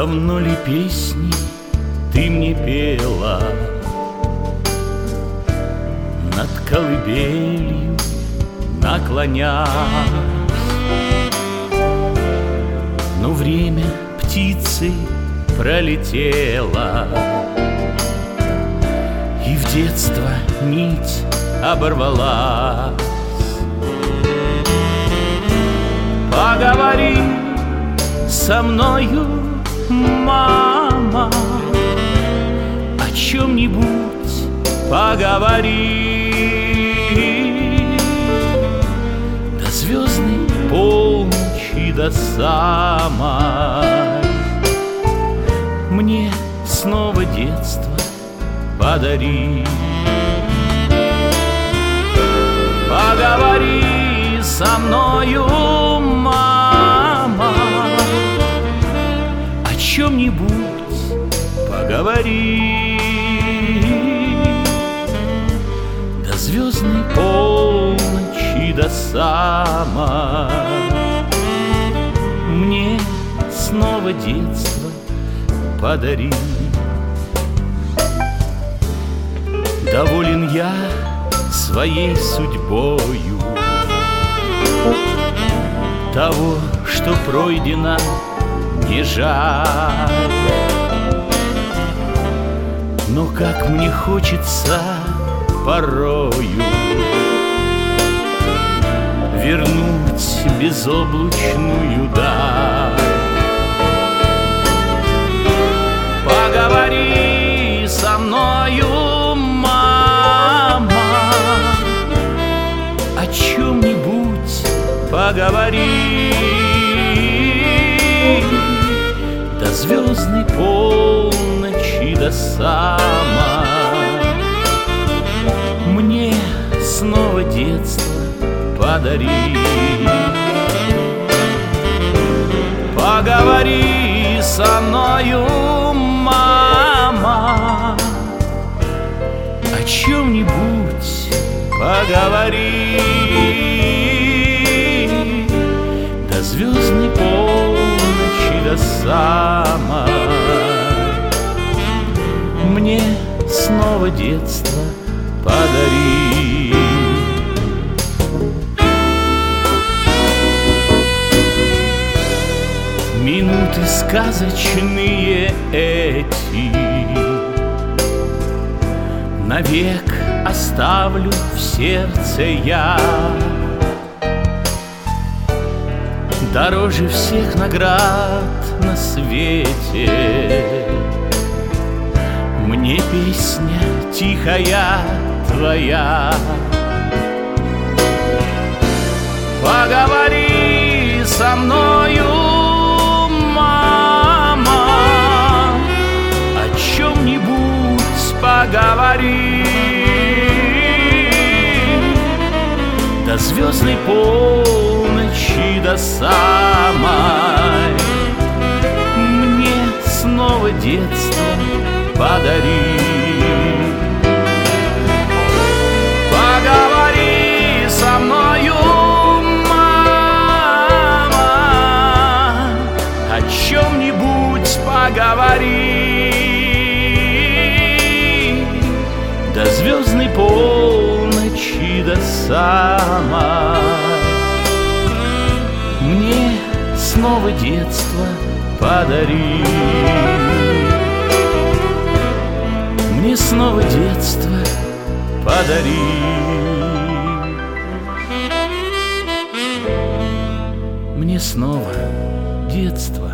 Давно ли песни ты мне пела над колыбелью наклонясь? Но время птицы пролетело, и в детство нить оборвалась. Поговори со мною, мама, о чем-нибудь поговори. До звездной полночи, до самой мне снова детство подари. Поговори со мною, мама, о чем-нибудь поговори. До звездной полночи, до самой мне снова детство подари. Доволен я своей судьбою, того, что пройдено, не жаль. Но как мне хочется порою вернуть безоблачную даль. Поговори со мною, мама, о чем-нибудь поговори. До звездной полночи, до самой мне снова детство подари. Поговори со мною, мама, о чем-нибудь поговори. До звездной полночи, до самой мне снова детство подари. Минуты сказочные эти навек оставлю в сердце я. Дороже всех наград на свете мне песня тихая твоя. Поговори со мною, мама, о чем-нибудь поговори. До звездной полночи, до самой мне снова детство подари. Поговори со мною, мама, о чем-нибудь поговори. До звездной полночи, до самой мне снова детство подари. Мне снова детство подари. Мне снова детство